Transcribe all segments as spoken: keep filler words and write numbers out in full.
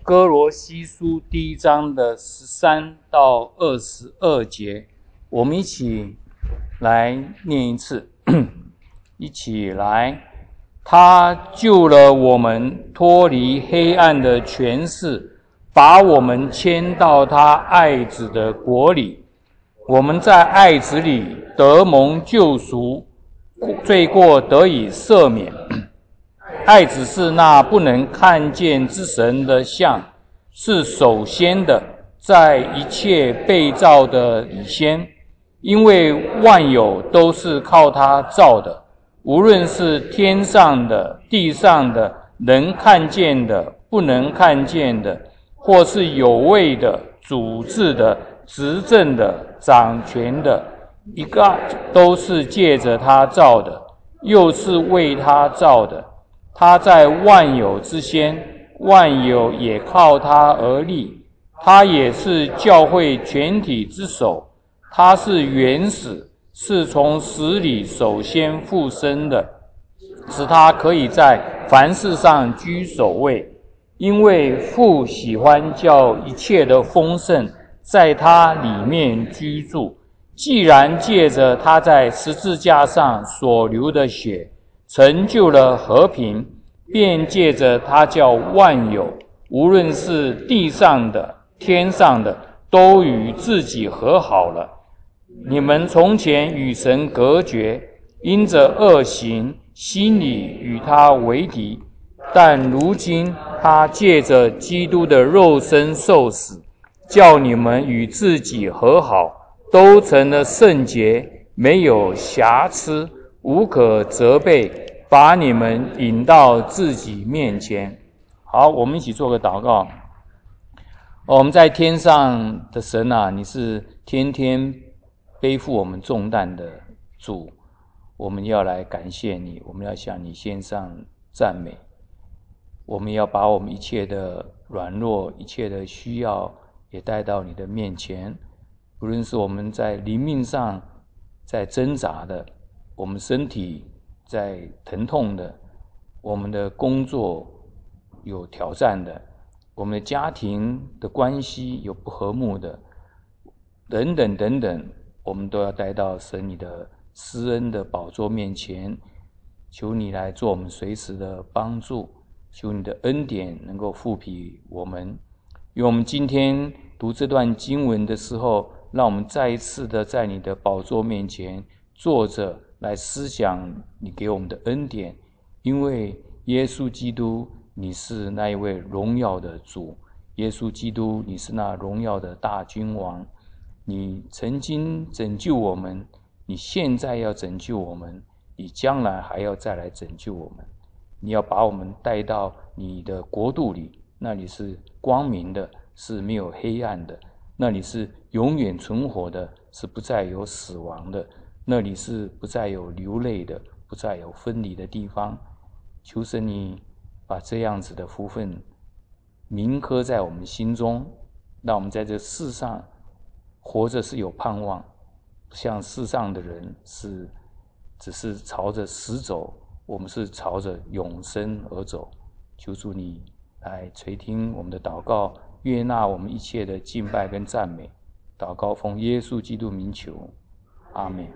哥罗西书第一章的十三到二十二节，我们一起来念一次。一起来。他救了我们脱离黑暗的权势，把我们迁到他爱子的国里。我们在爱子里得蒙救赎，罪过得以赦免。爱子是那不能看见之神的像，是首先的，在一切被造的以先，因为万有都是靠他造的，无论是天上的、地上的，能看见的、不能看见的，或是有位的、主治的、执政的、掌权的，一个都是借着他造的，又是为他造的。他在万有之先，万有也靠他而立。他也是教会全体之首，他是原始，是从死里首先复生的，使他可以在凡事上居首位。因为父喜欢叫一切的丰盛在他里面居住，既然借着他在十字架上所流的血成就了和平，便借着他叫万有，无论是地上的、天上的，都与自己和好了。你们从前与神隔绝，因着恶行，心里与他为敌，但如今他借着基督的肉身受死，叫你们与自己和好，都成了圣洁，没有瑕疵，无可责备，把你们引到自己面前。好，我们一起做个祷告。我们在天上的神啊，你是天天背负我们重担的主，我们要来感谢你，我们要向你献上赞美。我们要把我们一切的软弱、一切的需要也带到你的面前，无论是我们在灵命上在挣扎的，我们身体在疼痛的，我们的工作有挑战的，我们的家庭的关系有不和睦的，等等等等，我们都要带到神你的施恩的宝座面前，求你来做我们随时的帮助，求你的恩典能够复庇我们。愿我们今天读这段经文的时候，让我们再一次的在你的宝座面前坐着，来思想你给我们的恩典。因为耶稣基督你是那一位荣耀的主，耶稣基督你是那荣耀的大君王，你曾经拯救我们，你现在要拯救我们，你将来还要再来拯救我们。你要把我们带到你的国度里，那里是光明的，是没有黑暗的，那里是永远存活的，是不再有死亡的，那里是不再有流泪的，不再有分离的地方。求神你把这样子的福分铭刻在我们心中，让我们在这世上活着是有盼望，不像世上的人是只是朝着死走，我们是朝着永生而走。求主你来垂听我们的祷告，悦纳我们一切的敬拜跟赞美。祷告奉耶稣基督名求，阿们。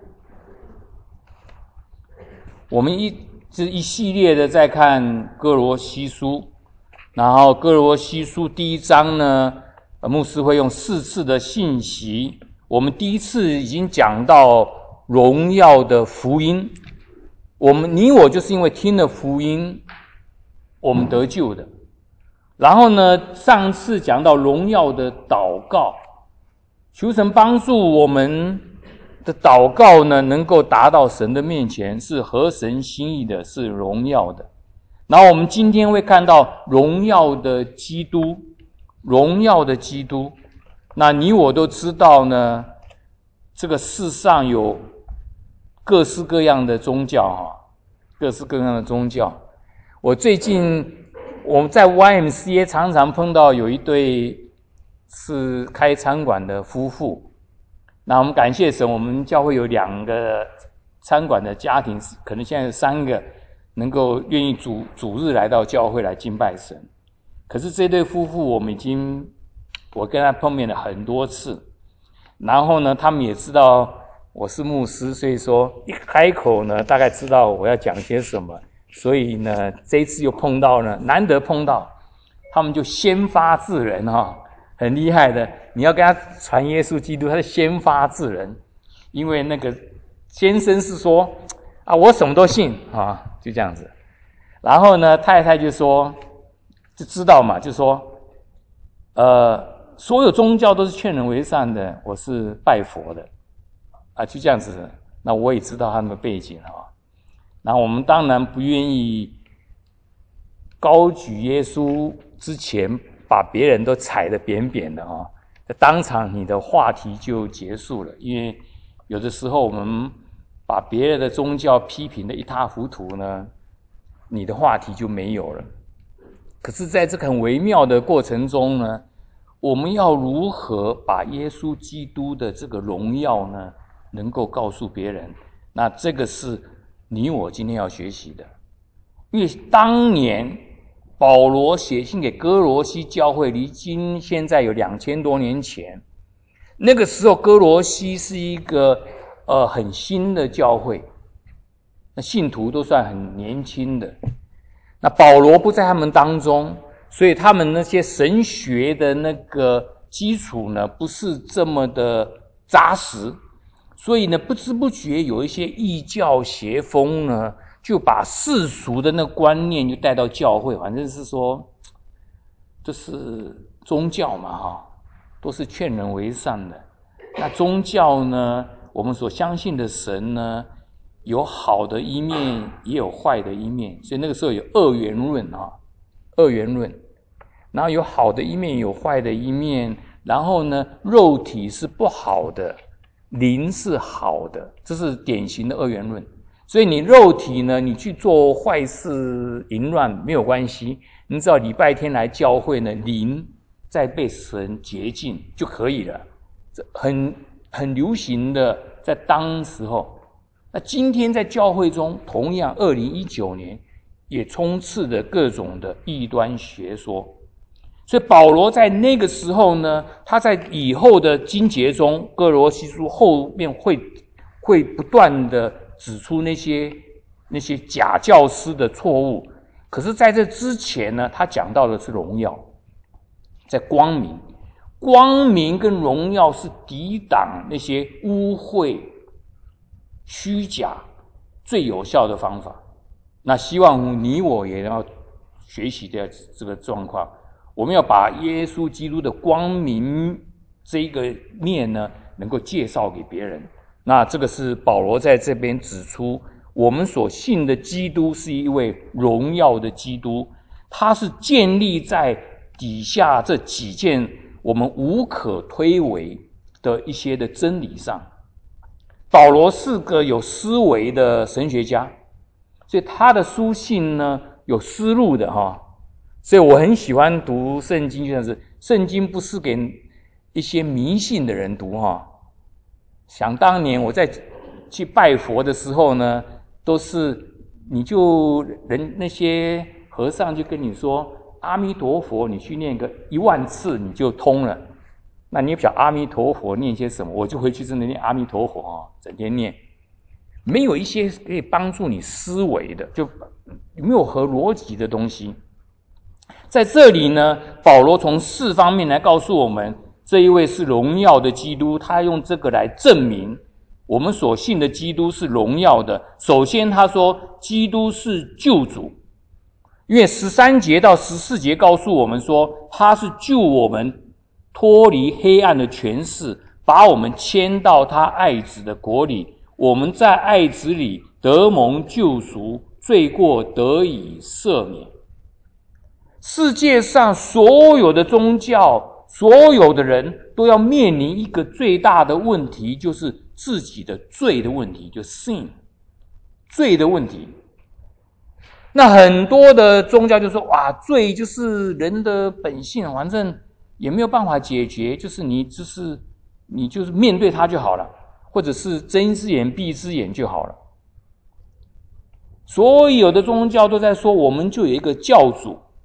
我们一这一系列的在看哥罗西书，然后哥罗西书第一章呢，牧师会用四次的信息。我们第一次已经讲到荣耀的福音，我们你我就是因为听了福音，我们得救的。然后呢，上次讲到荣耀的祷告，求神帮助我们的祷告呢，能够达到神的面前，是合神心意的，是荣耀的。然后我们今天会看到荣耀的基督，荣耀的基督。那你我都知道呢，这个世上有各式各样的宗教哈，各式各样的宗教。我最近我们在 Y M C A 常常碰到有一对是开餐馆的夫妇。那我们感谢神，我们教会有两个餐馆的家庭，可能现在有三个能够愿意主主日来到教会来敬拜神。 可是这对夫妇我们已经我跟他碰面了很多次，然后呢他们也知道我是牧师，所以说一开口呢大概知道我要讲些什么，所以呢这一次又碰到呢，难得碰到，他们就先发制人哈、哦，很厉害的，你要跟他传耶稣基督，他就先发制人。因为那个先生是说啊，我什么都信啊，就这样子。然后呢，太太就说，就知道嘛，就说，呃，所有宗教都是劝人为善的，我是拜佛的，啊，就这样子。那我也知道他们的背景啊。然后我们当然不愿意高举耶稣之前，把别人都踩得扁扁的啊，当场你的话题就结束了，因为有的时候我们把别人的宗教批评得一塌糊涂呢，你的话题就没有了。可是在这个很微妙的过程中呢，我们要如何把耶稣基督的这个荣耀呢，能够告诉别人？那这个是你我今天要学习的。因为当年保罗写信给哥罗西教会，离今现在有两千多年前，那个时候哥罗西是一个呃很新的教会，那信徒都算很年轻的。那保罗不在他们当中，所以他们那些神学的那个基础呢，不是这么的扎实，所以呢，不知不觉有一些异教邪风呢，就把世俗的那个观念就带到教会，反正是说，这是宗教嘛，哈，都是劝人为善的。那宗教呢，我们所相信的神呢，有好的一面，也有坏的一面，所以那个时候有二元论啊，二元论，然后有好的一面，有坏的一面，然后呢，肉体是不好的，灵是好的，这是典型的二元论。所以你肉体呢，你去做坏事淫乱没有关系，你只要礼拜天来教会呢，灵在被神洁净就可以了。这很很流行的，在当时候。那今天在教会中，同样二零一九年也充斥着各种的异端学说。所以保罗在那个时候呢，他在以后的经节中，哥罗西书后面会会不断的指出那些那些假教师的错误。可是在这之前呢，他讲到的是荣耀，在光明，光明跟荣耀是抵挡那些污秽、虚假最有效的方法。那希望你我也要学习的这个状况，我们要把耶稣基督的光明这个面呢，能够介绍给别人。那这个是保罗在这边指出，我们所信的基督是一位荣耀的基督，他是建立在底下这几件我们无可推诿的一些的真理上。保罗是个有思维的神学家，所以他的书信呢有思路的哈，所以我很喜欢读圣经，就像是圣经不是给一些迷信的人读哈。想当年我在去拜佛的时候呢，都是你就人那些和尚就跟你说阿弥陀佛，你去念个一万次你就通了。那你也不晓得阿弥陀佛念些什么，我就回去真的念阿弥陀佛啊，整天念，没有一些可以帮助你思维的，就没有合逻辑的东西。在这里呢，保罗从四方面来告诉我们，这一位是荣耀的基督，他用这个来证明我们所信的基督是荣耀的。首先他说基督是救主，因为十三节到十四节告诉我们说，他是救我们脱离黑暗的权势，把我们迁到他爱子的国里，我们在爱子里得蒙救赎，罪过得以赦免。世界上所有的宗教，所有的人都要面临一个最大的问题，就是自己的罪的问题，就 sin 罪的问题。那很多的宗教就说，哇，罪就是人的本性，反正也没有办法解决，就是你就是你就是面对它就好了，或者是睁一只眼闭一只眼就好了。所有的宗教都在说，我们就有一个教主，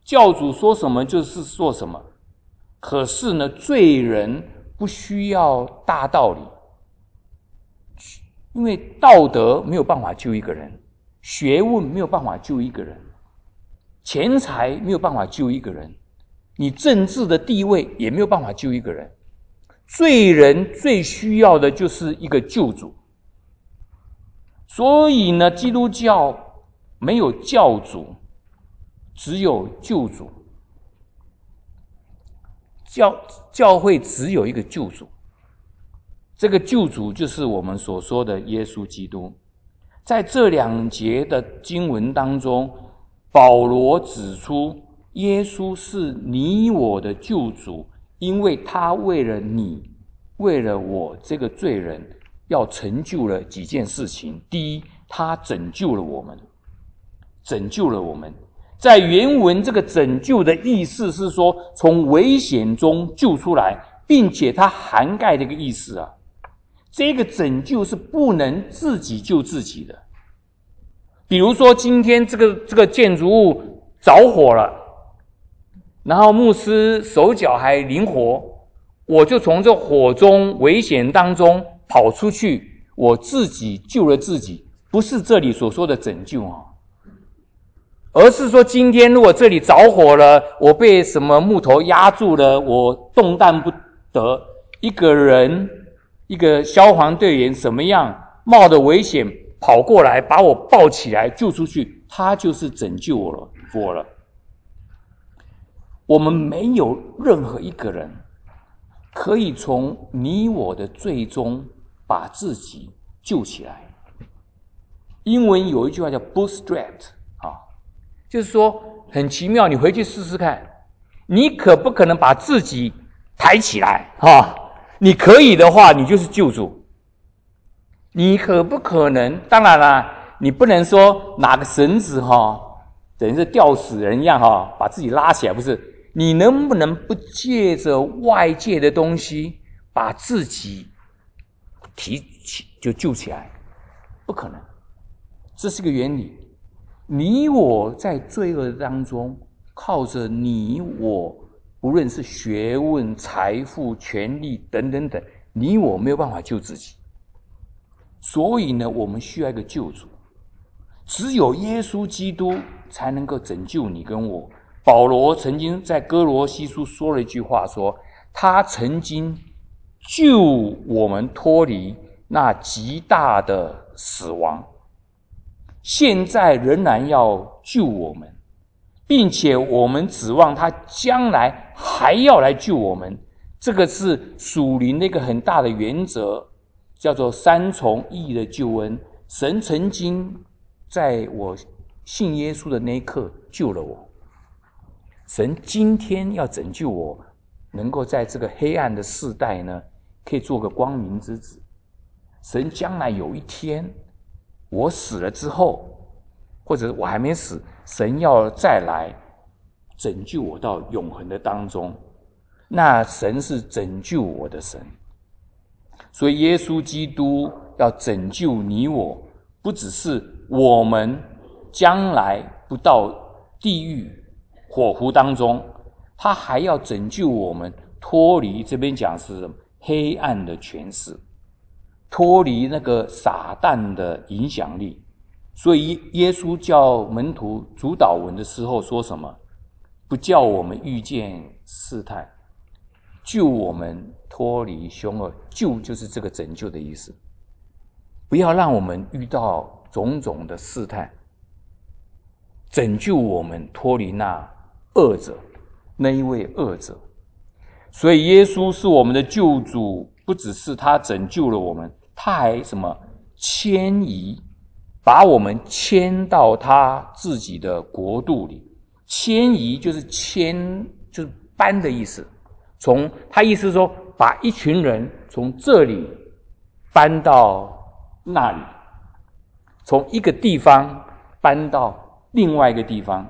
教主说什么就是做什么。可是呢，罪人不需要大道理，因为道德没有办法救一个人，学问没有办法救一个人，钱财没有办法救一个人，你政治的地位也没有办法救一个人。罪人最需要的就是一个救主。所以呢，基督教没有教主，只有救主。教教会只有一个救主，这个救主就是我们所说的耶稣基督。在这两节的经文当中，保罗指出耶稣是你我的救主，因为他为了你，为了我这个罪人，要成就了几件事情。第一，他拯救了我们，拯救了我们。在原文，这个拯救的意思是说从危险中救出来，并且它涵盖这个意思啊。这个拯救是不能自己救自己的。比如说今天这个这个建筑物着火了，然后牧师手脚还灵活，我就从这火中危险当中跑出去，我自己救了自己，不是这里所说的拯救啊。而是说今天如果这里着火了，我被什么木头压住了，我动弹不得，一个人一个消防队员怎么样冒着危险跑过来把我抱起来救出去，他就是拯救我了我了。我们没有任何一个人可以从你我的罪中把自己救起来。英文有一句话叫 bootstrap，就是说很奇妙，你回去试试看，你可不可能把自己抬起来啊？你可以的话，你就是救主。你可不可能？当然啦，你不能说拿个绳子哈，等于是吊死人一样哈，把自己拉起来，不是？你能不能不借着外界的东西把自己提起就救起来？不可能，这是个原理。你我在罪恶当中，靠着你我，不论是学问、财富、权力等等等，你我没有办法救自己。所以呢，我们需要一个救主，只有耶稣基督才能够拯救你跟我。保罗曾经在哥罗西书说了一句话，说他曾经救我们脱离那极大的死亡，现在仍然要救我们，并且我们指望他将来还要来救我们。这个是属灵的一个很大的原则，叫做三重意义的救恩。神曾经在我信耶稣的那一刻救了我，神今天要拯救我，能够在这个黑暗的世代呢，可以做个光明之子。神将来有一天我死了之后，或者我还没死，神要再来拯救我到永恒的当中，那神是拯救我的神。所以耶稣基督要拯救你我，不只是我们将来不到地狱火湖当中，他还要拯救我们脱离，这边讲是什么？黑暗的权势，脱离那个撒旦的影响力。所以耶稣叫门徒主祷文的时候说什么？不叫我们遇见试探，救我们脱离凶恶。救就是这个拯救的意思，不要让我们遇到种种的试探，拯救我们脱离那恶者，那一位恶者。所以耶稣是我们的救主，不只是他拯救了我们，他还什么？迁移，把我们迁到他自己的国度里。迁移就是迁，就是搬的意思。从他意思是说，把一群人从这里搬到那里，从一个地方搬到另外一个地方。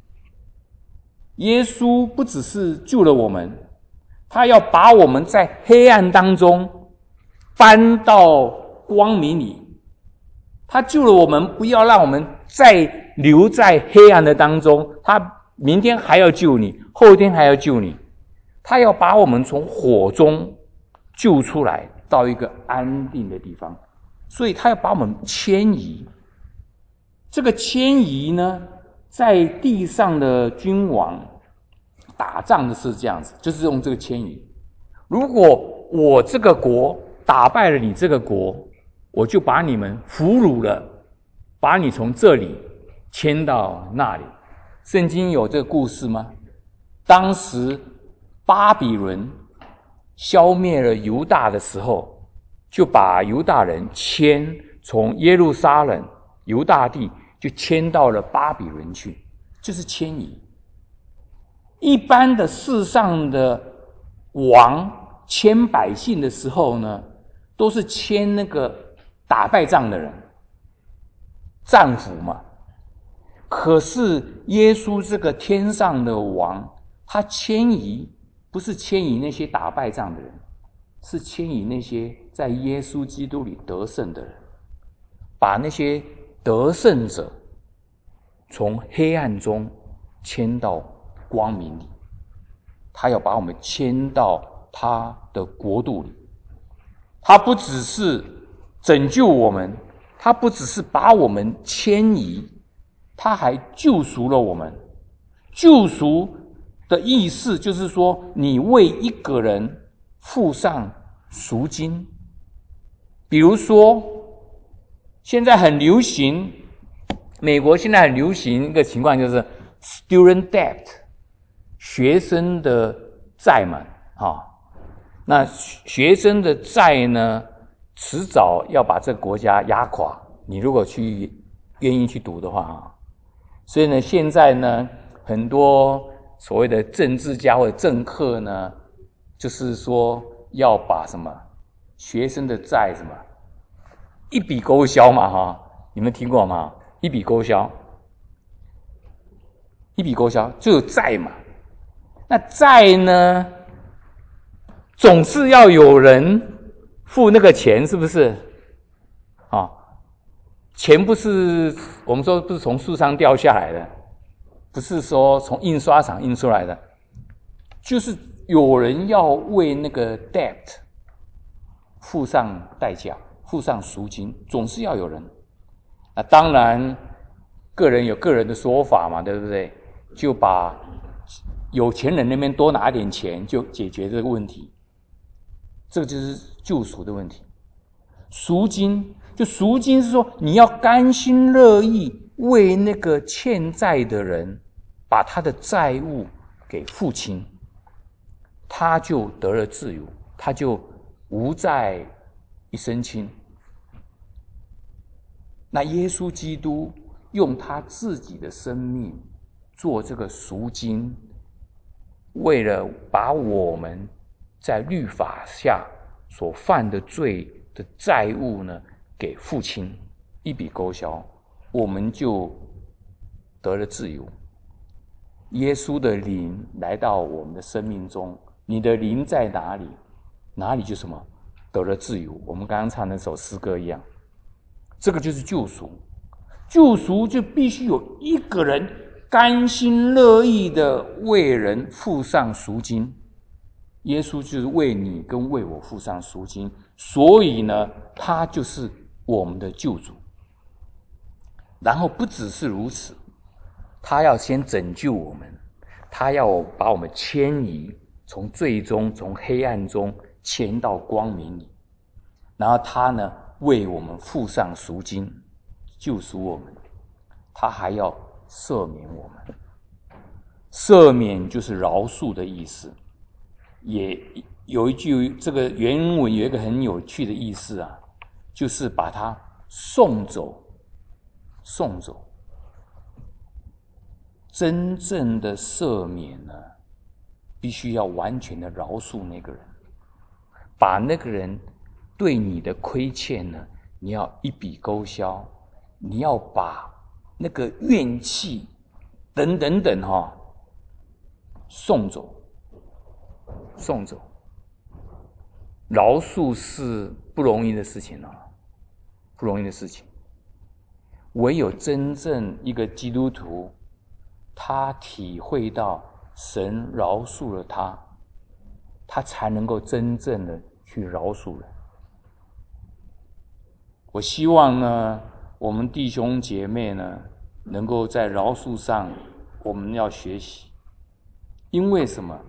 耶稣不只是救了我们，他要把我们在黑暗当中搬到光明里。他救了我们，不要让我们再留在黑暗的当中，他明天还要救你，后天还要救你，他要把我们从火中救出来，到一个安定的地方，所以他要把我们迁移。这个迁移呢，在地上的君王打仗的是这样子，就是用这个迁移。如果我这个国打败了你这个国，我就把你们俘虏了，把你从这里迁到那里。圣经有这个故事吗？当时巴比伦消灭了犹大的时候，就把犹大人迁从耶路撒冷犹大地就迁到了巴比伦去，就是迁移。一般的世上的王迁百姓的时候呢，都是迁那个打败仗的人，战俘嘛。可是耶稣这个天上的王，他迁移不是迁移那些打败仗的人，是迁移那些在耶稣基督里得胜的人，把那些得胜者从黑暗中迁到光明里。他要把我们迁到他的国度里。他不只是拯救我们，他不只是把我们迁移，他还救赎了我们。救赎的意思就是说，你为一个人付上赎金。比如说现在很流行，美国现在很流行一个情况，就是 student debt， 学生的债嘛，啊，那学生的债呢，迟早要把这个国家压垮。你如果去愿意去读的话啊，所以呢，现在呢，很多所谓的政治家或者政客呢，就是说要把什么学生的债什么一笔勾销嘛，哈，你们听过吗？一笔勾销，一笔勾销就有债嘛。那债呢，总是要有人付那个钱，是不是？啊，钱不是我们说不是从树上掉下来的，不是说从印刷厂印出来的，就是有人要为那个 debt 付上代价，付上赎金，总是要有人。那当然，个人有个人的说法嘛，对不对？就把有钱人那边多拿点钱，就解决这个问题。这个就是救赎的问题。赎金，就赎金是说你要甘心乐意为那个欠债的人把他的债务给付清，他就得了自由，他就无债一身轻。那耶稣基督用他自己的生命做这个赎金，为了把我们在律法下所犯的罪的债务呢给付清，一笔勾销，我们就得了自由。耶稣的灵来到我们的生命中，你的灵在哪里，哪里就什么得了自由。我们刚刚唱那首诗歌一样，这个就是救赎。救赎就必须有一个人甘心乐意的为人付上赎金，耶稣就是为你跟为我付上赎金，所以呢，他就是我们的救主。然后不只是如此，他要先拯救我们，他要把我们迁移，从罪中从黑暗中迁到光明里，然后他呢为我们付上赎金，救赎我们，他还要赦免我们。赦免就是饶恕的意思，也有一句这个原文有一个很有趣的意思啊，就是把他送走，送走。真正的赦免呢，必须要完全的饶恕那个人，把那个人对你的亏欠呢，你要一笔勾销，你要把那个怨气等等等哈、哦、送走，送走。饶恕是不容易的事情啊，不容易的事情。唯有真正一个基督徒他体会到神饶恕了他，他才能够真正的去饶恕人。我希望呢，我们弟兄姐妹呢，能够在饶恕上，我们要学习。因为什么？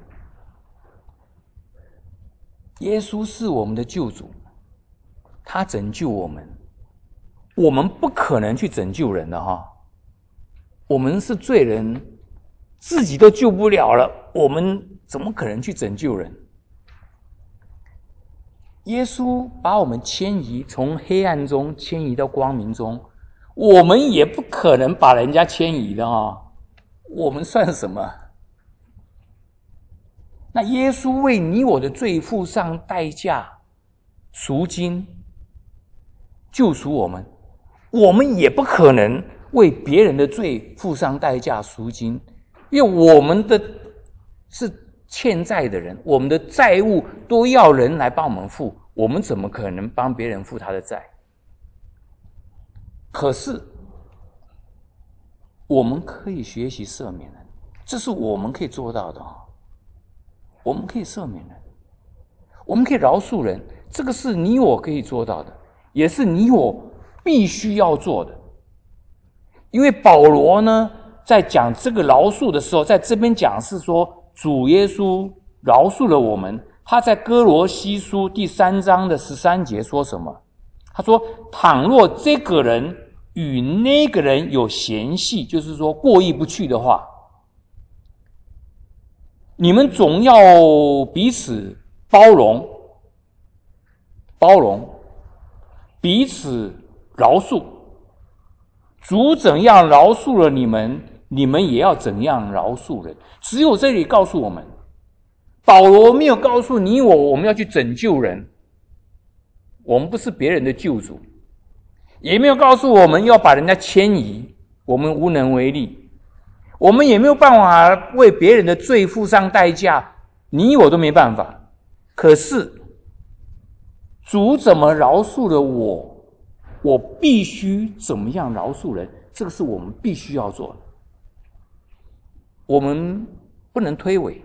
耶稣是我们的救主，他拯救我们，我们不可能去拯救人的哈。我们是罪人，自己都救不了了，我们怎么可能去拯救人？耶稣把我们迁移，从黑暗中迁移到光明中，我们也不可能把人家迁移的啊！我们算什么？那耶稣为你我的罪付上代价，赎金，救赎我们，我们也不可能为别人的罪付上代价赎金，因为我们的是欠债的人，我们的债务都要人来帮我们付，我们怎么可能帮别人付他的债？可是我们可以学习赦免人，这是我们可以做到的。我们可以赦免人，我们可以饶恕人，这个是你我可以做到的，也是你我必须要做的。因为保罗呢，在讲这个饶恕的时候，在这边讲是说主耶稣饶恕了我们。他在哥罗西书第三章的十三节说什么？他说：倘若这个人与那个人有嫌隙，就是说过意不去的话，你们总要彼此包容，包容，彼此饶恕。主怎样饶恕了你们，你们也要怎样饶恕人。只有这里告诉我们，保罗没有告诉你我，我们要去拯救人，我们不是别人的救主，也没有告诉我们要把人家迁移，我们无能为力，我们也没有办法为别人的罪付上代价，你我都没办法。可是主怎么饶恕了我，我必须怎么样饶恕人，这个是我们必须要做的，我们不能推诿。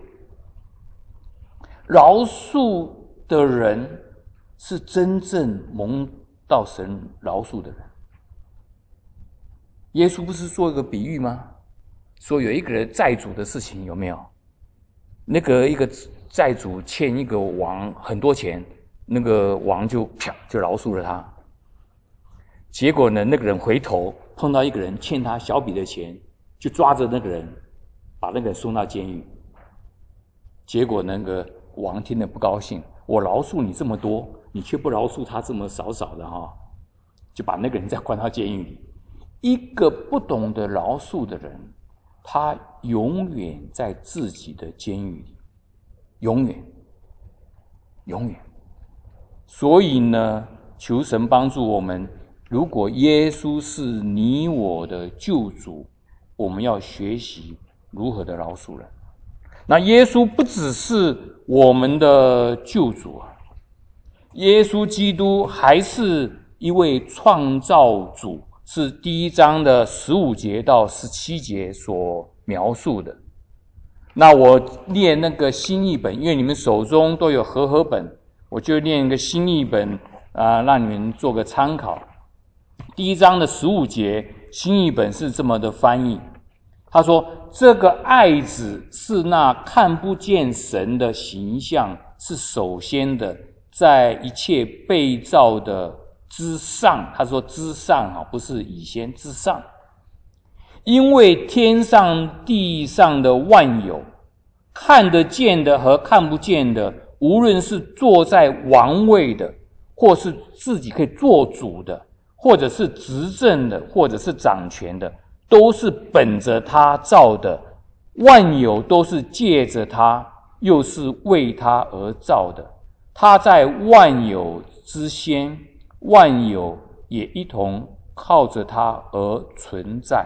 饶恕的人是真正蒙到神饶恕的人。耶稣不是做一个比喻吗？说有一个人债主的事情，有没有？那个一个债主欠一个王很多钱，那个王就啪就饶恕了他。结果呢，那个人回头碰到一个人欠他小笔的钱，就抓着那个人，把那个人送到监狱。结果那个王听了不高兴，我饶恕你这么多，你却不饶恕他这么少少的哈，就把那个人再关到监狱里。一个不懂得饶恕的人，他永远在自己的监狱里，永远，永远。所以呢，求神帮助我们，如果耶稣是你我的救主，我们要学习如何的饶恕人。那耶稣不只是我们的救主啊，耶稣基督还是一位创造主，是第一章的十五节到十七节所描述的。那我念那个新译本，因为你们手中都有和合本，我就念一个新译本啊、呃，让你们做个参考。第一章的十五节，新译本是这么的翻译，他说：这个爱子是那看不见神的形象，是首先的，在一切被造的之上。他说之上，不是以先，之上。因为天上地上的万有，看得见的和看不见的，无论是坐在王位的，或是自己可以做主的，或者是执政的，或者是掌权的，都是本着他造的，万有都是借着他，又是为他而造的。他在万有之先，万有也一同靠着他而存在。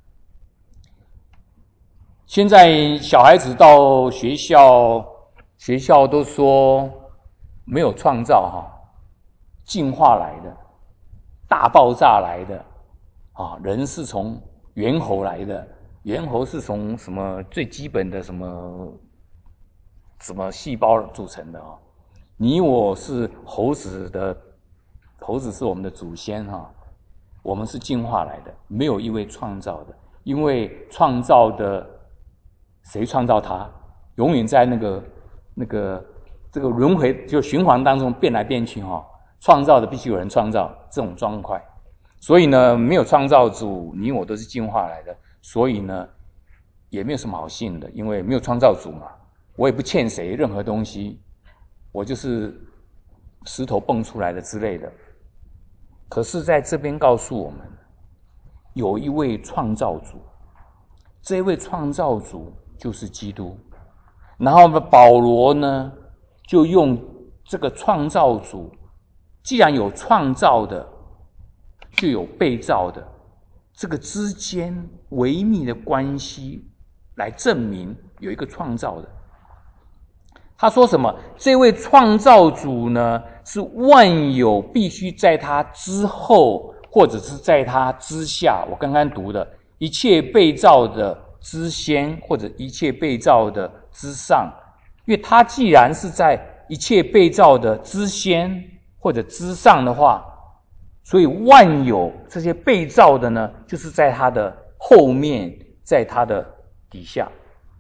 现在小孩子到学校，学校都说没有创造哈，进化来的，大爆炸来的啊，人是从猿猴来的， 猿猴是从什么最基本的什么什么细胞组成的啊？你我是猴子的，猴子是我们的祖先哈，我们是进化来的，没有一位创造的，因为创造的谁创造它？永远在那个那个这个轮回就循环当中变来变去哈，创造的必须有人创造这种状况，所以呢，没有创造主，你我都是进化来的，所以呢，也没有什么好信的，因为没有创造主嘛，我也不欠谁任何东西，我就是石头蹦出来的之类的。可是在这边告诉我们，有一位创造主，这位创造主就是基督。然后呢，保罗呢就用这个创造主，既然有创造的，就有被造的，这个之间微密的关系来证明有一个创造的。他说什么？这位创造主呢，是万有必须在他之后，或者是在他之下。我刚刚读的，一切被造的之先，或者一切被造的之上。因为他既然是在一切被造的之先或者之上的话，所以万有这些被造的呢，就是在他的后面，在他的底下。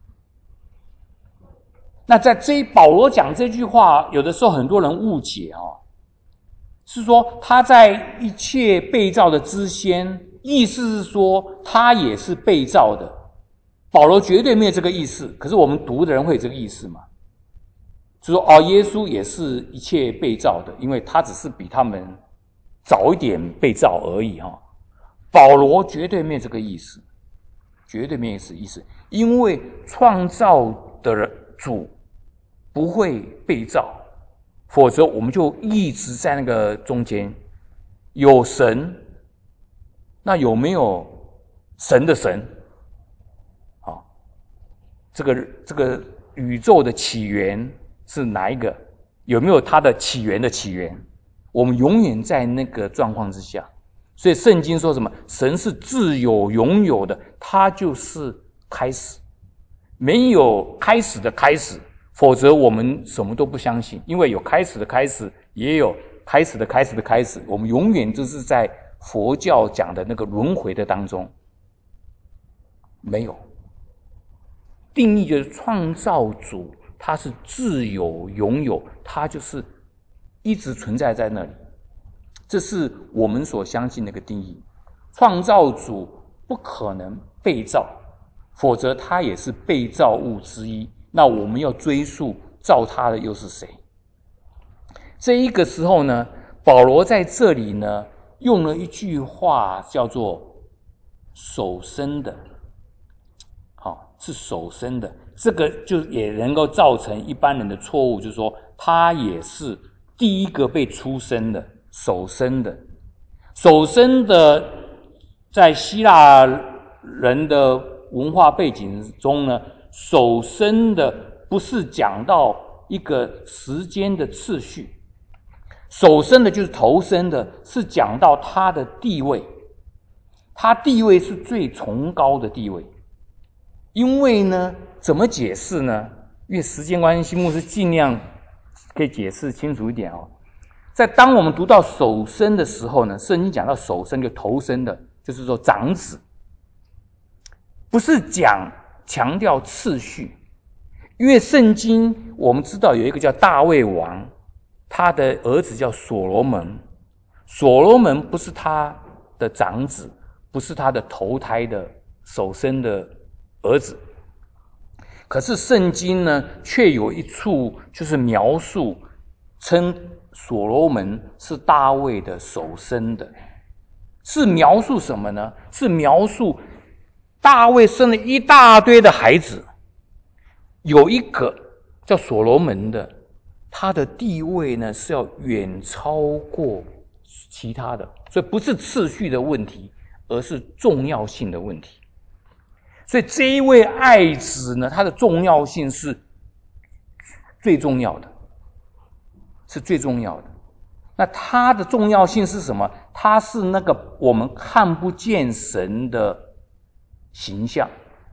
那在这保罗讲这句话，有的时候很多人误解哦，是说他在一切被造的之先，意思是说他也是被造的。保罗绝对没有这个意思，可是我们读的人会有这个意思嘛？就说哦，耶稣也是一切被造的，因为他只是比他们早一点被造而已哈、哦。保罗绝对没有这个意思，绝对没有这个意思，因为创造的主不会被造，否则我们就一直在那个中间。有神，那有没有神的神？好，这个这个宇宙的起源是哪一个？有没有它的起源的起源？我们永远在那个状况之下。所以圣经说什么？神是自有永有的，他就是开始，没有开始的开始，否则我们什么都不相信。因为有开始的开始，也有开始的开始的开始，我们永远就是在佛教讲的那个轮回的当中，没有定义，就是创造主他是自有永有，他就是一直存在在那里。这是我们所相信的一个定义。创造主不可能被造，否则他也是被造物之一。那我们要追溯造他的又是谁？这一个时候呢，保罗在这里呢用了一句话叫做首生的，好，是首生的。这个就也能够造成一般人的错误，就是说他也是第一个被出生的，首生的。首生的在希腊人的文化背景中呢，首生的不是讲到一个时间的次序，首生的就是头生的，是讲到他的地位，他地位是最崇高的地位。因为呢，怎么解释呢？因为时间关系，牧师尽量可以解释清楚一点哦。在当我们读到首生的时候呢，圣经讲到首生就头生的，就是说长子，不是讲强调次序。因为圣经我们知道有一个叫大卫王，他的儿子叫所罗门，所罗门不是他的长子，不是他的头胎的首生的儿子。可是圣经呢，却有一处就是描述称所罗门是大卫的首生的，是描述什么呢？是描述大卫生了一大堆的孩子，有一个叫所罗门的，他的地位呢是要远超过其他的，所以不是次序的问题，而是重要性的问题。所以这一位爱子呢，他的重要性是最重要的，是最重要的。那他的重要性是什么？他是那个我们看不见神的形象，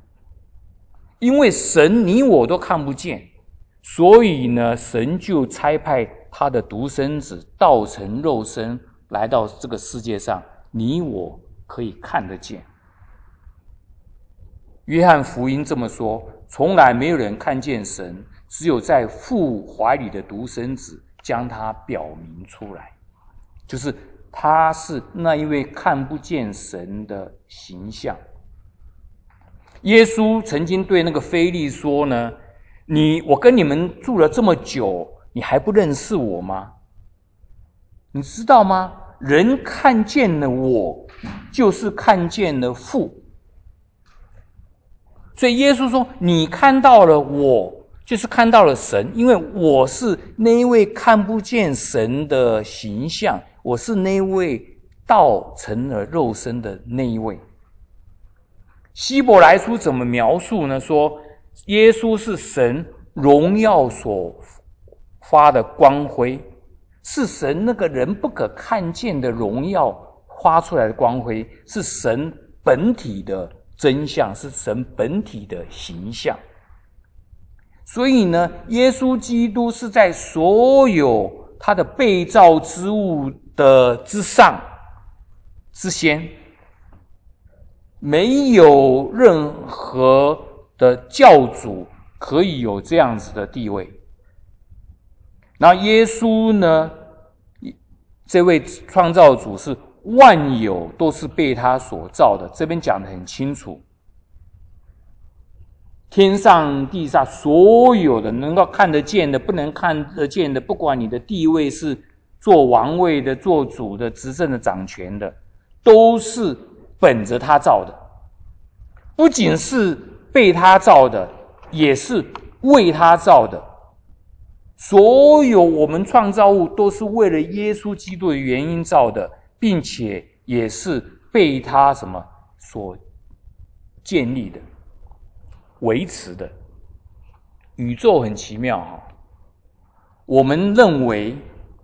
因为神你我都看不见，所以呢，神就差派他的独生子道成肉身来到这个世界上，你我可以看得见。约翰福音这么说，从来没有人看见神，只有在父怀里的独生子将他表明出来，就是他是那一位看不见神的形象。耶稣曾经对那个腓利说呢，你我跟你们住了这么久，你还不认识我吗？你知道吗？人看见了我，就是看见了父。所以耶稣说，你看到了我，就是看到了神，因为我是那一位看不见神的形象，我是那一位道成了肉身的那一位。希伯来书怎么描述呢？说耶稣是神荣耀所发的光辉，是神那个人不可看见的荣耀发出来的光辉，是神本体的真相，是神本体的形象。所以呢，耶稣基督是在所有他的被造之物的之上之先，没有任何的教主可以有这样子的地位。然后耶稣呢，这位创造主是万有都是被他所造的，这边讲得很清楚。天上地下所有的能够看得见的不能看得见的，不管你的地位是做王位的做主的执政的掌权的，都是本着他造的，不仅是被他造的，也是为他造的。所有我们创造物都是为了耶稣基督的原因造的，并且也是被他什么所建立的、维持的。宇宙很奇妙哈，我们认为，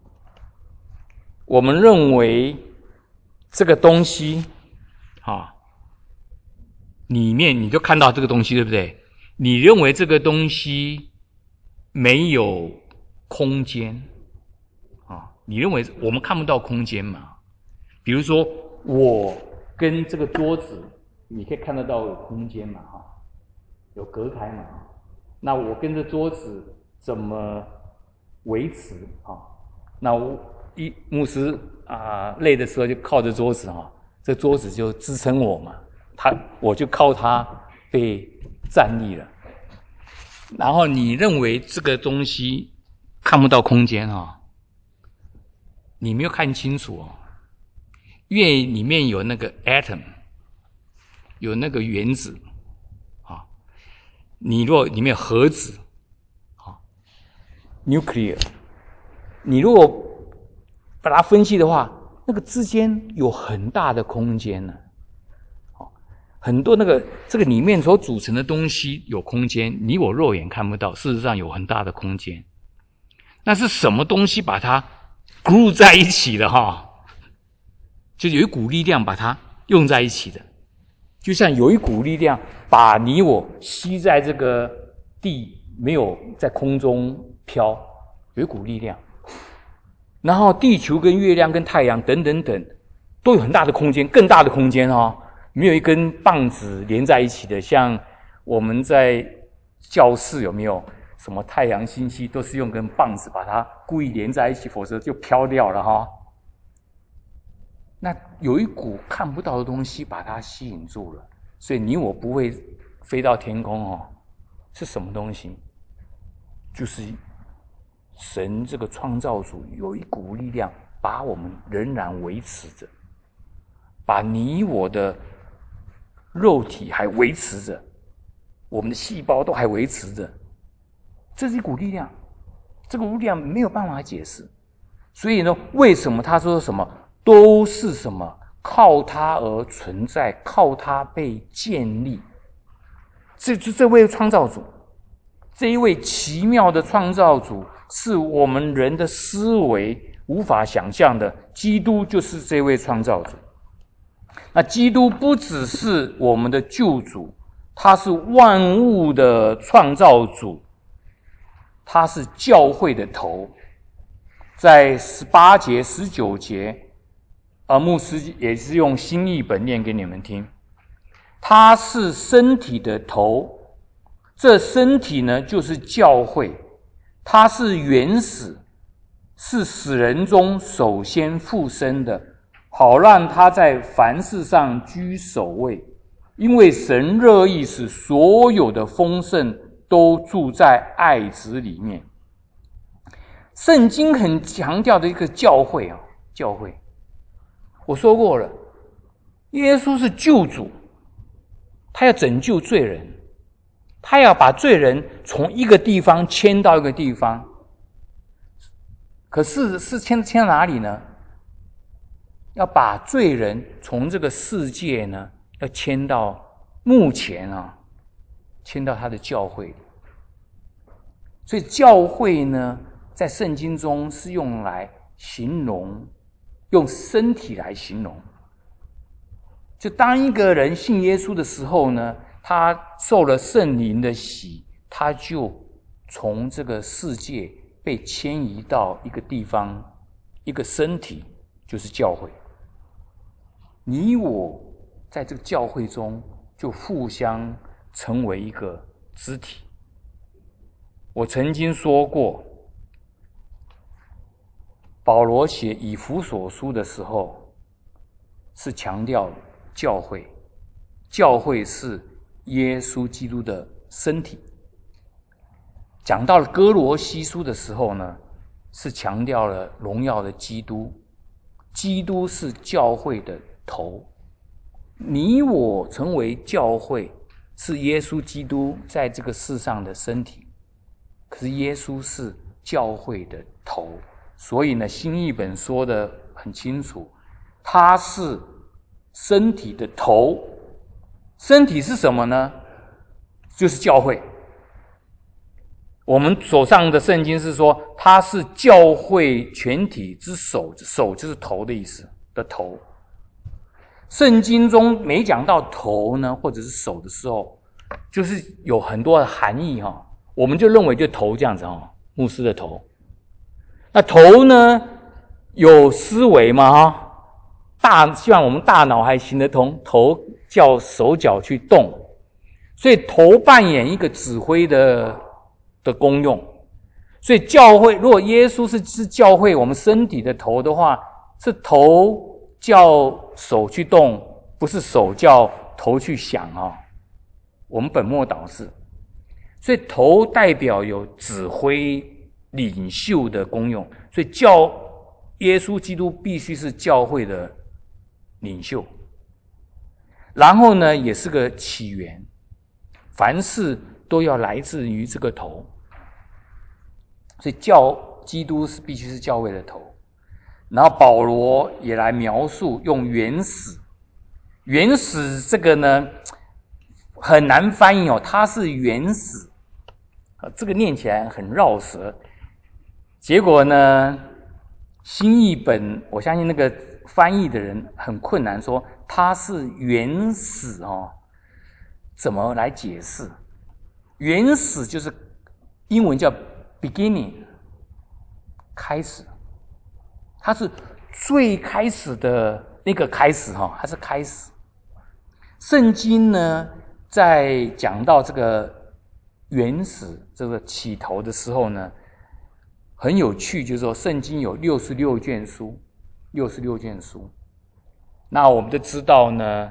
我们认为这个东西啊，里面你就看到这个东西，对不对？你认为这个东西没有空间啊？你认为我们看不到空间嘛？比如说，我跟这个桌子，你可以看得到有空间嘛？哈，有隔开嘛？那我跟这桌子怎么维持啊？那我一牧师啊，累的时候就靠着桌子哈，这桌子就支撑我嘛，他我就靠它被站立了。然后你认为这个东西看不到空间啊？你没有看清楚哦，因为里面有那个 atom， 有那个原子啊。你若里面有核子啊 ，nuclear， 你如果把它分析的话，那个之间有很大的空间呢。很多那个这个里面所组成的东西有空间，你我肉眼看不到，事实上有很大的空间。那是什么东西把它 glue 在一起的哈？就有一股力量把它用在一起的，就像有一股力量把你我吸在这个地，没有在空中飘，有一股力量。然后地球跟月亮跟太阳等等等，都有很大的空间，更大的空间哦。没有一根棒子连在一起的，像我们在教室有没有什么太阳星系，都是用根棒子把它故意连在一起，否则就飘掉了哈。那有一股看不到的东西把它吸引住了，所以你我不会飞到天空哦。是什么东西？就是神这个创造主有一股力量把我们仍然维持着，把你我的肉体还维持着，我们的细胞都还维持着，这是一股力量，这个力量没有办法解释。所以呢，为什么他说什么都是什么靠他而存在，靠他被建立？这这这位创造主，这一位奇妙的创造主，是我们人的思维无法想象的。基督就是这位创造主。那基督不只是我们的救主， 他是万物的创造主，他是教会的头。在十八节、十九节，啊，牧师也是用新译本念给你们听。他是身体的头，这身体呢就是教会，他是原始，是死人中首先复生的，好让他在凡事上居首位。因为神乐意使所有的丰盛都住在爱子里面。圣经很强调的一个教会啊，教会，我说过了，耶稣是救主，他要拯救罪人，他要把罪人从一个地方迁到一个地方。可是是迁迁到哪里呢？要把罪人从这个世界呢，要迁到目前啊，迁到他的教会。所以教会呢，在圣经中是用来形容，用身体来形容。就当一个人信耶稣的时候呢，他受了圣灵的洗，他就从这个世界被迁移到一个地方，一个身体，就是教会。你我在这个教会中就互相成为一个肢体。我曾经说过，保罗写以弗所书的时候是强调教会，教会是耶稣基督的身体。讲到了哥罗西书的时候呢，是强调了荣耀的基督，基督是教会的头。你我成为教会，是耶稣基督在这个世上的身体，可是耶稣是教会的头。所以呢，新译本说得很清楚，他是身体的头。身体是什么呢？就是教会。我们手上的圣经是说，他是教会全体之首，首就是头的意思的头。圣经中每讲到头呢，或者是手的时候，就是有很多的含义哈。我们就认为就头这样子哈，牧师的头。那头呢，有思维嘛哈，大像我们大脑还行得通，头叫手脚去动，所以头扮演一个指挥的的功用。所以教会，如果耶稣是是教会我们身体的头的话，是头叫手去动，不是手叫头去想啊。我们本末倒置，所以头代表有指挥、领袖的功用，所以教耶稣基督必须是教会的领袖，然后呢，也是个起源，凡事都要来自于这个头，所以教基督是必须是教会的头。然后保罗也来描述，用原始，原始这个呢很难翻译哦，它是原始，这个念起来很绕舌。结果呢，新译本我相信那个翻译的人很困难，说它是原始哦，怎么来解释？原始就是英文叫 beginning， 开始。它是最开始的那个开始哈，它是开始。圣经呢，在讲到这个原始这个起头的时候呢，很有趣，就是说圣经有六十六卷书，六十六卷书。那我们就知道呢，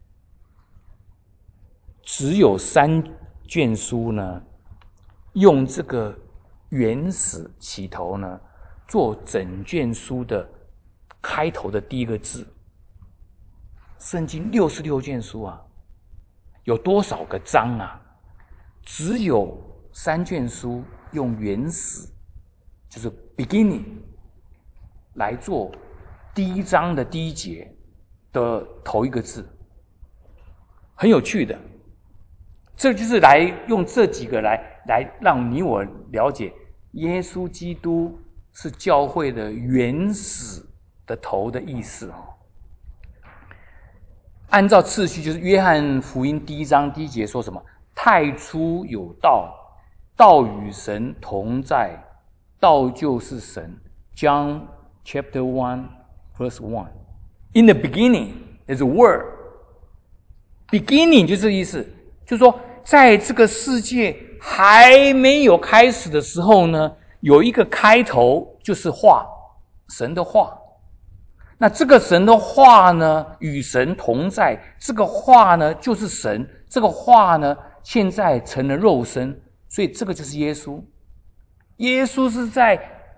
只有三卷书呢，用这个原始起头呢，做整卷书的开头的第一个字。圣经六十六卷书啊，有多少个章啊？只有三卷书用原始，就是 beginning 来做第一章的第一节的头一个字，很有趣的。这就是来用这几个来来让你我了解耶稣基督是教会的原始的头的意思哦。 按照次序，就是约翰福音第一章第一节说什么？太初有道，道与神同在，道就是神。John chapter one verse one. In the beginning is a word. Beginning 就这个意思，就是说在这个世界还没有开始的时候呢，有一个开头，就是话，神的话。那这个神的话呢，与神同在，这个话呢就是神，这个话呢现在成了肉身，所以这个就是耶稣。耶稣是在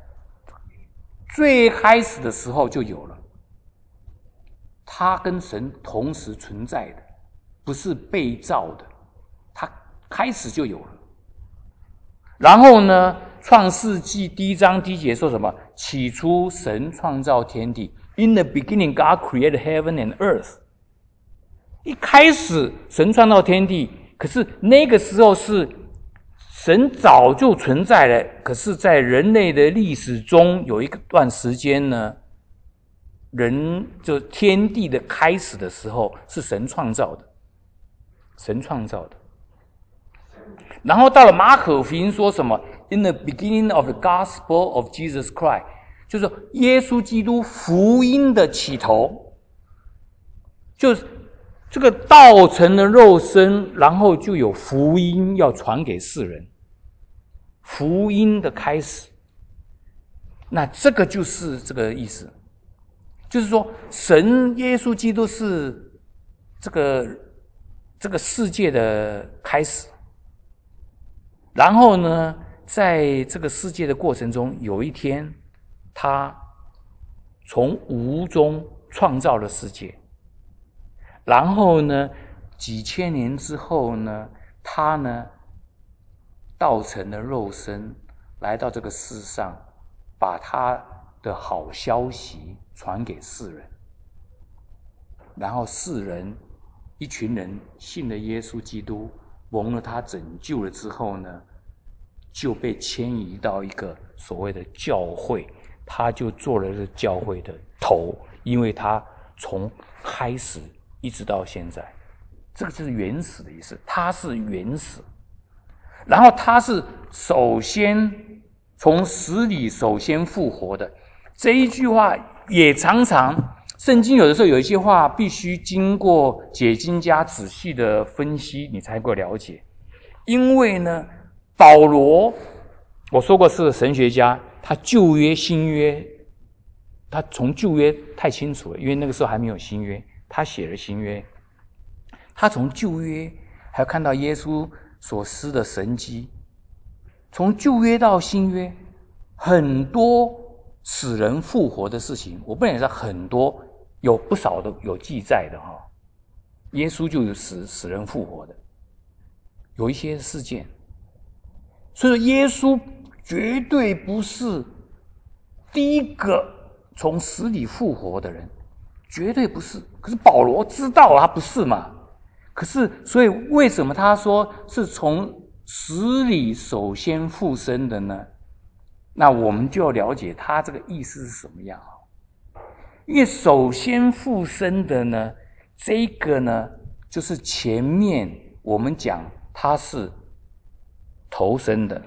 最开始的时候就有了，他跟神同时存在的，不是被造的，他开始就有了。然后呢，创世纪第一章第一节说什么？起初神创造天地。In the beginning, God created heaven and earth. 一开始神创造天地，可是那个时候是神早就存在了，可是在人类的历史中有一段时间呢，人就天地的开始的时候是神创造的，神创造的。然后到了马可福音说什么 ？In the beginning of the gospel of Jesus Christ， 就是耶稣基督福音的起头，就是这个道成了肉身，然后就有福音要传给世人，福音的开始。那这个就是这个意思，就是说神耶稣基督是这个这个世界的开始。然后呢，在这个世界的过程中，有一天他从无中创造了世界，然后呢几千年之后呢，他呢道成了肉身，来到这个世上，把他的好消息传给世人，然后世人一群人信了耶稣基督，蒙了他拯救了之后呢，就被迁移到一个所谓的教会，他就做了这教会的头，因为他从开始一直到现在，这个就是原始的意思，他是原始。然后他是首先从死里首先复活的，这一句话也常常圣经有的时候有一些话必须经过解经家仔细的分析，你才会了解。因为呢，保罗我说过是个神学家，他旧约新约，他从旧约太清楚了，因为那个时候还没有新约，他写了新约，他从旧约还看到耶稣所施的神迹，从旧约到新约很多死人复活的事情，我不能说很多，有不少的有记载的哈。耶稣就有死死人复活的，有一些事件，所以说耶稣绝对不是第一个从死里复活的人，绝对不是。可是保罗知道他不是嘛？可是所以为什么他说是从死里首先复生的呢？那我们就要了解他这个意思是什么样。因为首先复生的呢，这个呢就是前面我们讲他是投生的，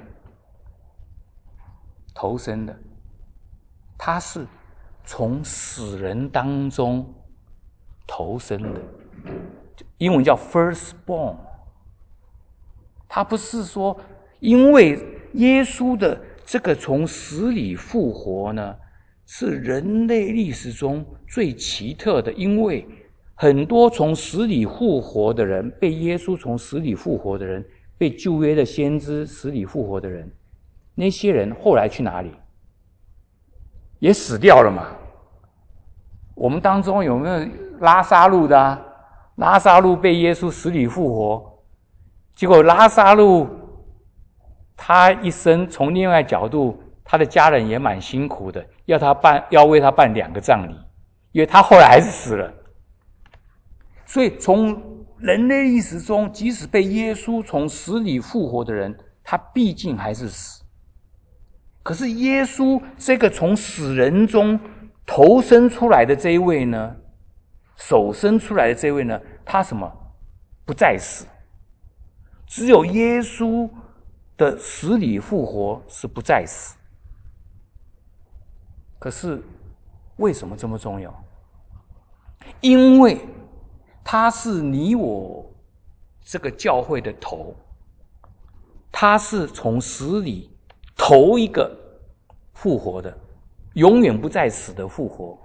投生的，他是从死人当中投生的，英文叫 firstborn。他不是说因为耶稣的这个从死里复活呢，是人类历史中最奇特的，因为很多从死里复活的人，被耶稣从死里复活的人，被旧约的先知死里复活的人，那些人后来去哪里？也死掉了嘛。我们当中有没有拉撒路的啊？拉撒路被耶稣死里复活，结果拉撒路他一生从另外角度，他的家人也蛮辛苦的，要他办要为他办两个葬礼，因为他后来还是死了。所以从人类历史中，即使被耶稣从死里复活的人，他毕竟还是死。可是耶稣这个从死人中投生出来的这一位呢， 手伸出来的这位呢，他什么？不再死。只有耶稣的死里复活是不再死。可是为什么这么重要？因为他是你我这个教会的头，他是从死里头一个复活的，永远不再死的复活，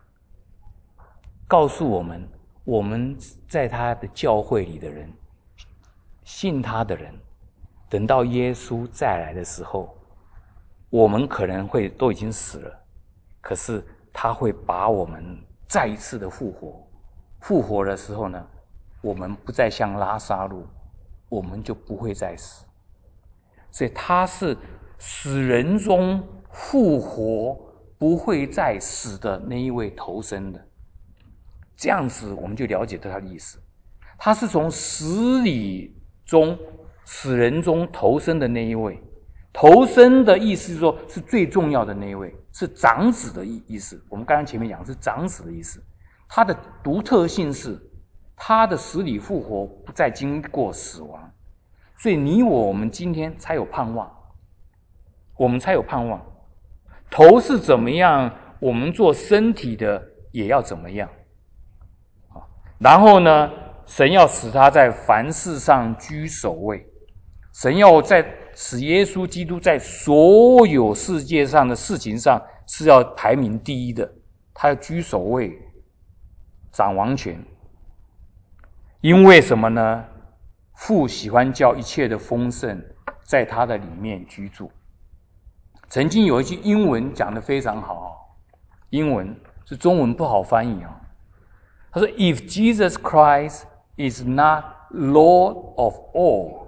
告诉我们，我们在他的教会里的人，信他的人，等到耶稣再来的时候，我们可能会都已经死了，可是他会把我们再一次的复活。复活的时候呢，我们不再像拉撒路，我们就不会再死。所以他是死人中复活，不会再死的那一位投生的。这样子我们就了解到他的意思。他是从死里中死人中投生的那一位。投生的意思是说是最重要的那一位，是长子的意思。我们刚刚前面讲是长子的意思。他的独特性是他的死里复活不再经过死亡，所以你我我们今天才有盼望，我们才有盼望。头是怎么样，我们做身体的也要怎么样。然后呢，神要使他在凡事上居首位，神要在使耶稣基督在所有世界上的事情上是要排名第一的，他要居首位，掌王权。因为什么呢？父喜欢叫一切的丰盛在他的里面居住。曾经有一句英文讲得非常好，英文是中文不好翻译啊。他说 If Jesus Christ is not Lord of all,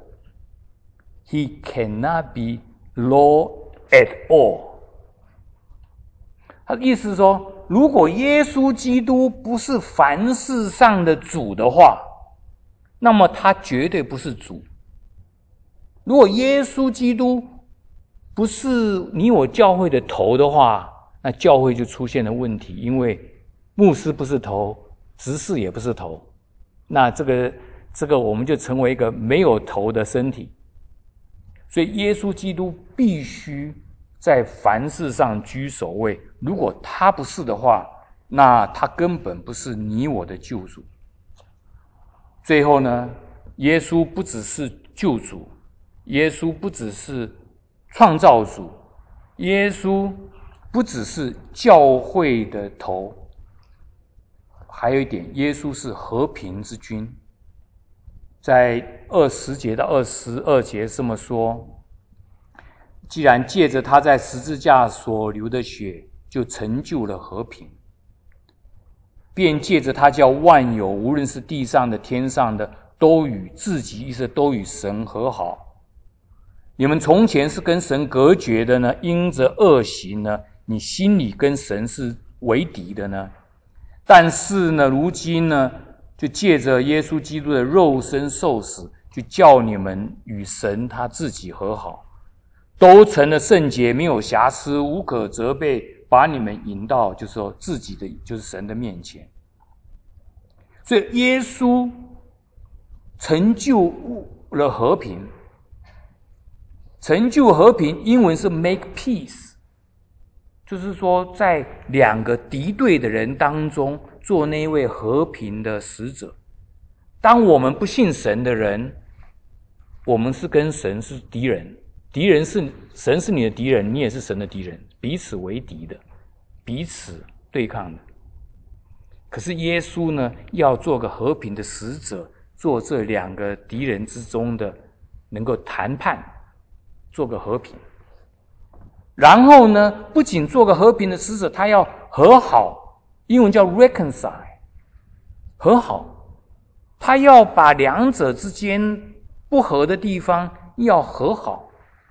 He cannot be Lord at all。 他的意思是说，如果耶稣基督不是凡事上的主的话，那么他绝对不是主。如果耶稣基督不是你我教会的头的话，那教会就出现了问题，因为牧师不是头，执事也不是头，那这个这个我们就成为一个没有头的身体。所以耶稣基督必须在凡事上居首位，如果他不是的话，那他根本不是你我的救主。最后呢，耶稣不只是救主，耶稣不只是创造主，耶稣不只是教会的头，还有一点，耶稣是和平之君。在二十节到二十二节这么说，既然借着他在十字架所流的血就成就了和平，便借着他叫万有，无论是地上的天上的，都与自己意思都与神和好。你们从前是跟神隔绝的呢，因着恶行呢，你心里跟神是为敌的呢。但是呢，如今呢，就借着耶稣基督的肉身受死，就叫你们与神他自己和好，都成了圣洁，没有瑕疵，无可责备，把你们引到就是说自己的就是神的面前。所以耶稣成就了和平，成就和平英文是 make peace， 就是说在两个敌对的人当中做那位和平的使者。当我们不信神的人，我们是跟神是敌人，敌人是神是你的敌人，你也是神的敌人，彼此为敌的，彼此对抗的。可是耶稣呢，要做个和平的使者，做这两个敌人之中的能够谈判，做个和平。然后呢，不仅做个和平的使者，他要和好，英文叫 reconcile， 和好。他要把两者之间不合的地方要和好。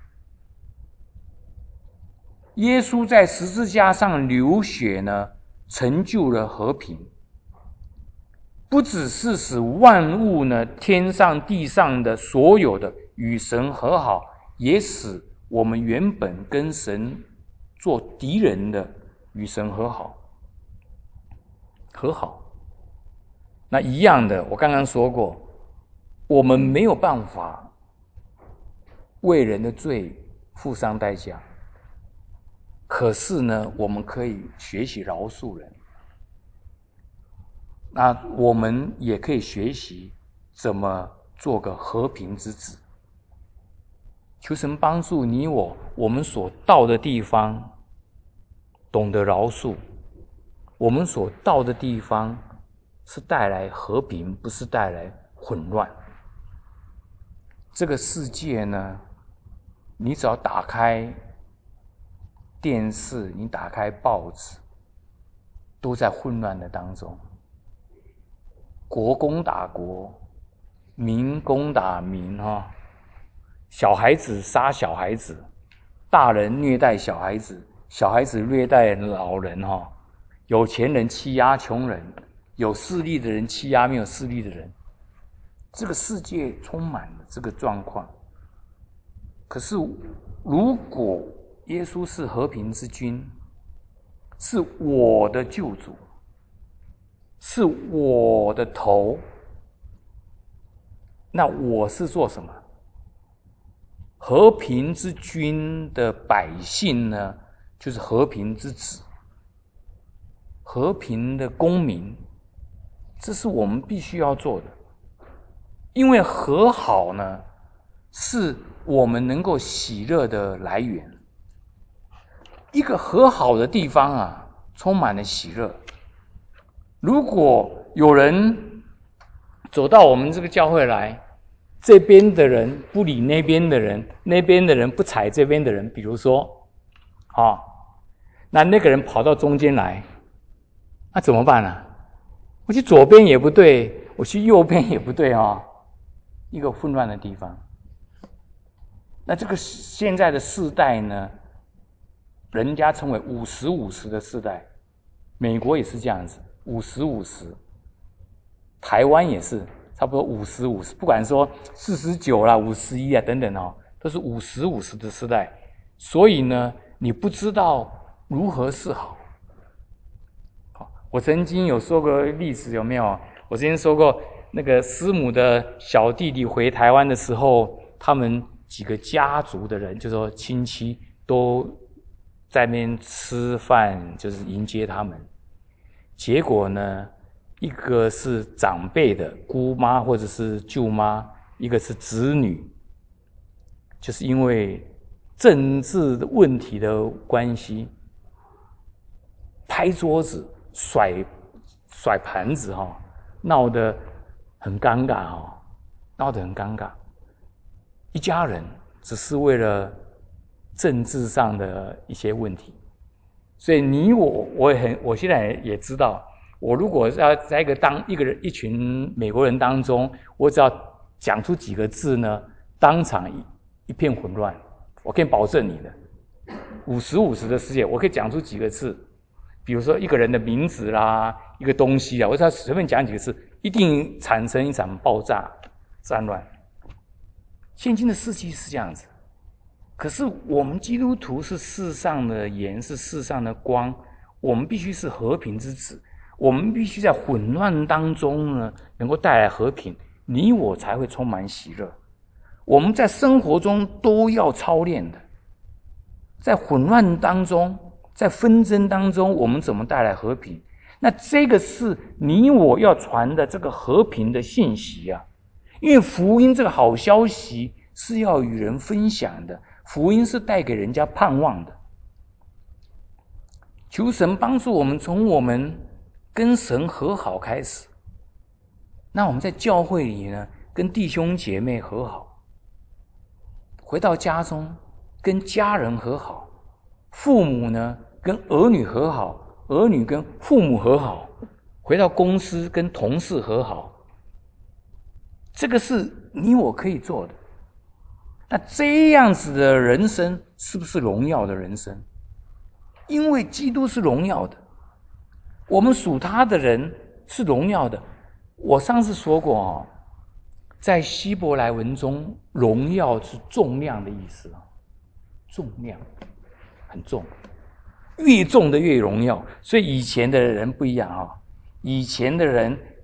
耶稣在十字架上流血呢，成就了和平，不只是使万物呢，天上地上的所有的与神和好，也使我们原本跟神做敌人的与神和好。和好， 那一样的，我刚刚说过，我们没有办法为人的罪付上代价，可是呢，我们可以学习饶恕人。那我们也可以学习怎么做个和平之子。求神帮助你我，我们所到的地方懂得饶恕，我们所到的地方是带来和平，不是带来混乱。这个世界呢，你只要打开电视，你打开报纸，都在混乱的当中，国攻打国，民攻打民哈，小孩子杀小孩子，大人虐待小孩子，小孩子虐待老人哈，有钱人欺压穷人，有势力的人欺压没有势力的人，这个世界充满了这个状况。可是如果耶稣是和平之君，是我的救主，是我的头，那我是做什么？和平之君的百姓呢，就是和平之子，和平的公民，这是我们必须要做的。因为和好呢，是我们能够喜乐的来源。一个和好的地方啊，充满了喜乐。如果有人走到我们这个教会来，这边的人不理那边的人，那边的人不睬这边的人，比如说啊，那那个人跑到中间来，那怎么办呢、啊？我去左边也不对，我去右边也不对啊，一个混乱的地方。那这个现在的世代呢，人家称为五十五十的世代，美国也是这样子，五十五十，台湾也是差不多五十五十，不管说四十九啦、五十一啊等等哦，都是五十五十的世代。所以呢，你不知道如何是好。我曾经有说过例子，有没有？我之前说过，那个师母的小弟弟回台湾的时候，他们几个家族的人，就说亲戚都在那边吃饭，就是迎接他们。结果呢，一个是长辈的姑妈或者是舅妈，一个是子女，就是因为政治的问题的关系，拍桌子、甩甩盘子哈，闹得很尴尬哈，闹得很尴尬。一家人只是为了政治上的一些问题，所以你我我也很，我现在也知道，我如果要在一个当一个人一群美国人当中，我只要讲出几个字呢，当场一一片混乱。我可以保证你的，五十五十的世界，我可以讲出几个字，比如说一个人的名字啦，一个东西啊，我只要随便讲几个字，一定产生一场爆炸战乱。现今的世界是这样子，可是我们基督徒是世上的盐，是世上的光，我们必须是和平之子，我们必须在混乱当中呢，能够带来和平，你我才会充满喜乐。我们在生活中都要操练的，在混乱当中，在纷争当中，我们怎么带来和平？那这个是你我要传的这个和平的信息啊。因为福音这个好消息是要与人分享的，福音是带给人家盼望的。求神帮助我们，从我们跟神和好开始。那我们在教会里呢，跟弟兄姐妹和好，回到家中跟家人和好，父母呢跟儿女和好，儿女跟父母和好，回到公司跟同事和好。这个是你我可以做的。那这样子的人生是不是荣耀的人生？因为基督是荣耀的，我们属他的人是荣耀的。我上次说过哦，在希伯来文中，荣耀是重量的意思，重量很重，越重的越荣耀。所以以前的人不一样啊，以前的人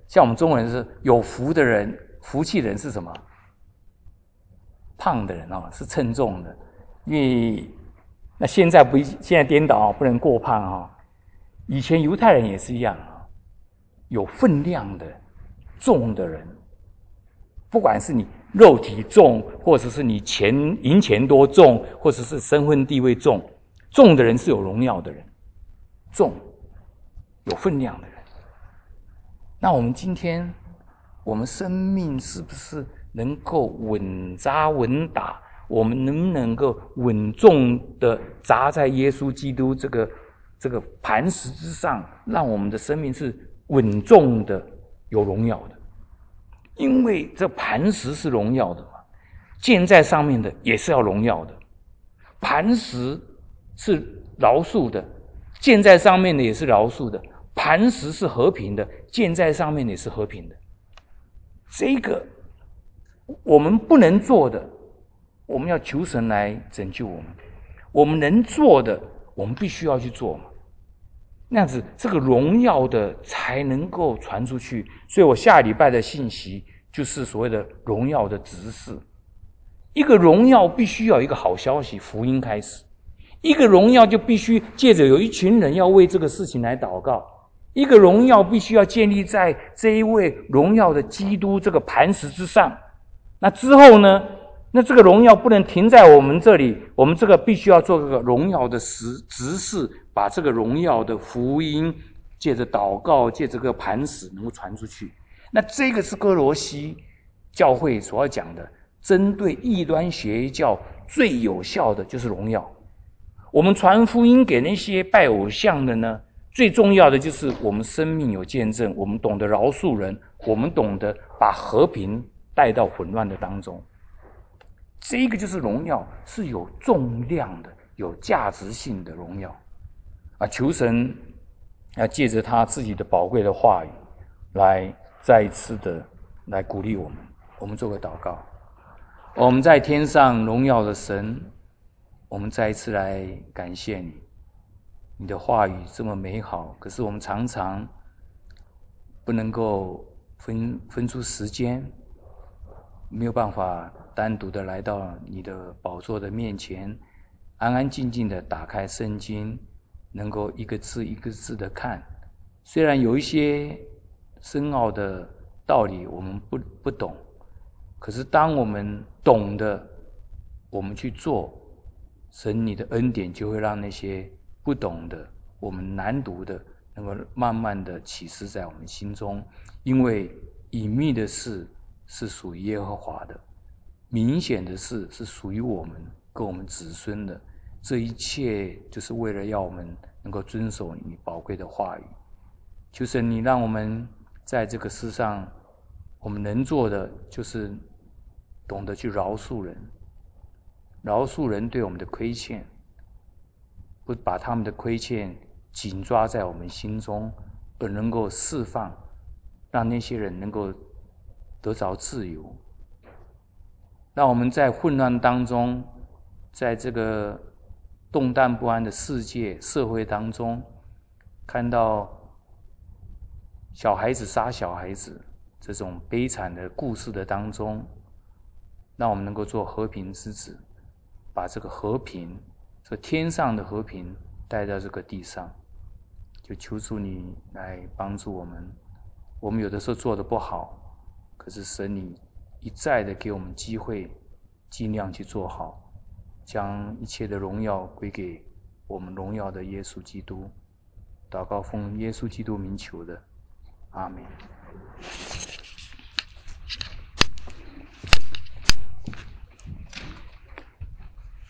像我们中国人是有福的人，福气的人是什么？胖的人哦，是称重的。因为那现在不，现在颠倒，不能过胖哦。以前犹太人也是一样啊，有分量的重的人，不管是你肉体重，或者是你钱银钱多重，或者是身份地位重，重的人是有荣耀的人，重有分量的人。那我们今天，我们生命是不是能够稳扎稳打？我们能不能够稳重的砸在耶稣基督这个这个磐石之上，让我们的生命是稳重的、有荣耀的？因为这磐石是荣耀的嘛，建在上面的也是要荣耀的。磐石是饶恕的，建在上面的也是饶恕的。磐石是和平的，建在上面的也是和平的。这个我们不能做的，我们要求神来拯救我们。我们能做的，我们必须要去做嘛。那样子，这个荣耀的才能够传出去。所以我下礼拜的信息就是所谓的荣耀的指示。一个荣耀必须要有一个好消息，福音开始。一个荣耀就必须借着有一群人要为这个事情来祷告。一个荣耀必须要建立在这一位荣耀的基督这个磐石之上。那之后呢？那这个荣耀不能停在我们这里，我们这个必须要做这个荣耀的执事，把这个荣耀的福音借着祷告，借着这个磐石能够传出去。那这个是哥罗西教会所要讲的，针对异端邪教最有效的就是荣耀。我们传福音给那些拜偶像的呢，最重要的就是我们生命有见证，我们懂得饶恕人，我们懂得把和平带到混乱的当中。这个就是荣耀，是有重量的、有价值性的荣耀啊！求神要借着他自己的宝贵的话语，来再一次的来鼓励我们。我们做个祷告。我们在天上荣耀的神，我们再一次来感谢你，你的话语这么美好，可是我们常常不能够分分出时间，没有办法单独的来到你的宝座的面前，安安静静的打开圣经，能够一个字一个字的看。虽然有一些深奥的道理我们不不懂，可是当我们懂的，我们去做，神你的恩典就会让那些不懂的、我们难读的，能够慢慢的启示在我们心中。因为隐秘的事是属于耶和华的，明显的事是属于我们跟我们子孙的。这一切就是为了要我们能够遵守你宝贵的话语。求神你让我们在这个世上，我们能做的就是懂得去饶恕人，饶恕人对我们的亏欠，不把他们的亏欠紧抓在我们心中，而能够释放，让那些人能够得着自由。让我们在混乱当中，在这个动荡不安的世界社会当中，看到小孩子杀小孩子这种悲惨的故事的当中，让我们能够做和平之子，把这个和平，这天上的和平带到这个地上。就求主你来帮助我们。我们有的时候做得不好，可是神你一再的给我们机会，尽量去做好，将一切的荣耀归给我们荣耀的耶稣基督。祷告奉耶稣基督名求的，阿们。